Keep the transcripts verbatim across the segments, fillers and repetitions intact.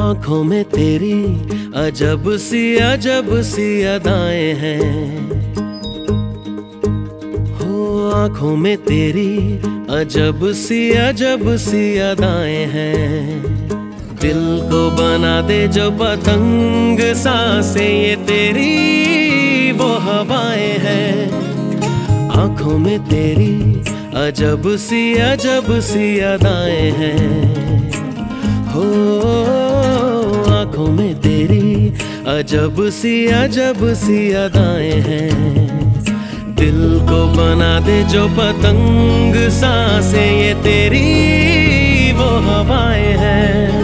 आँखों में तेरी अजब सी अजब सी अदाएं हैं, हो आँखों में तेरी अजब सी अजब सी अदाएं हैं। दिल को बना दे जो पतंग सांसें ये तेरी वो हवाएं हैं। आँखों में तेरी अजब सी अजब सी अदाएं हैं, हो आँखों में तेरी अजब सी अजब सी अदाएं हैं। दिल को बना दे जो पतंग सांसें ये तेरी वो हवाएं हैं।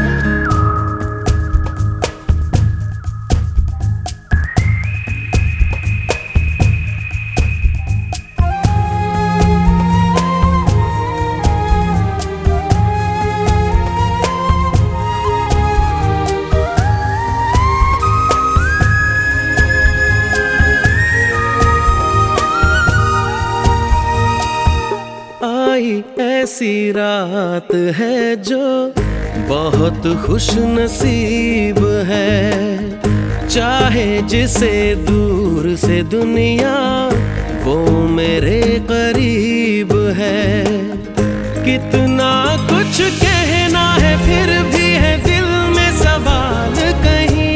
ऐसी रात है जो बहुत खुश नसीब है, चाहे जिसे दूर से दुनिया वो मेरे करीब है। कितना कुछ कहना है फिर भी है दिल में सवाल कहीं,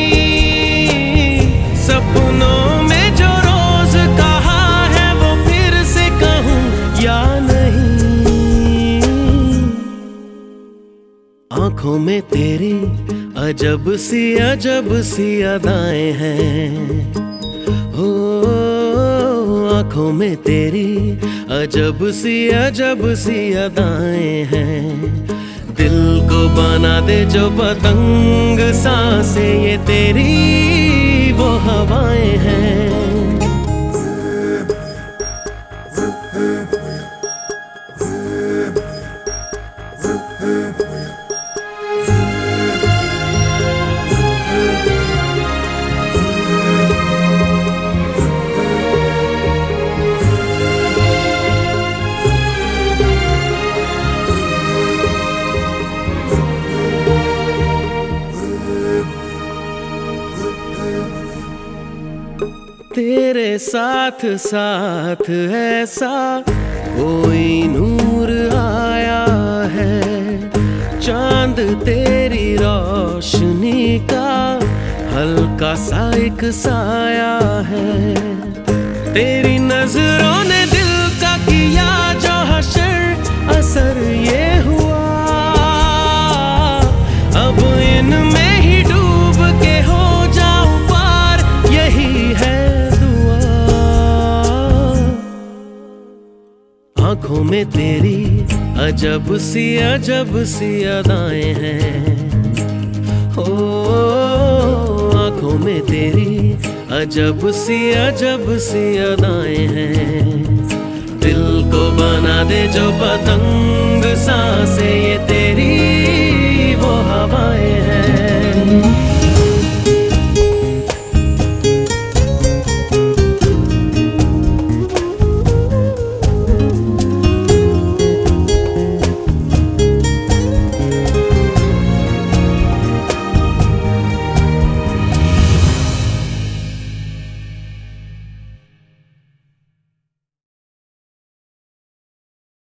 सपनों में जो रोज कहा है वो फिर से कहूँ या नहीं। आँखों में तेरी अजब सी अजब सी अदाएं हैं, हो आँखों में तेरी अजब सी अजब सी अदाएं हैं। दिल को बना दे जो पतंग सांसें ये तेरी वो हवाएं हैं। तेरे साथ साथ ऐसा कोई नूर आया है, चांद तेरी रोशनी का हल्का सा एक साया है। तेरी नजरों ने दिल का किया जो हशर असर ये हुआ, अब इनमें ही डूब के हो जाऊं पार यही है। आँखों में तेरी अजब सी अजब सी अदाएं हैं, हो आँखों में तेरी अजब सी अजब सी अदाएं हैं। दिल को बना दे जो पतंग सांसें ये तेरी वो हवाएं हैं।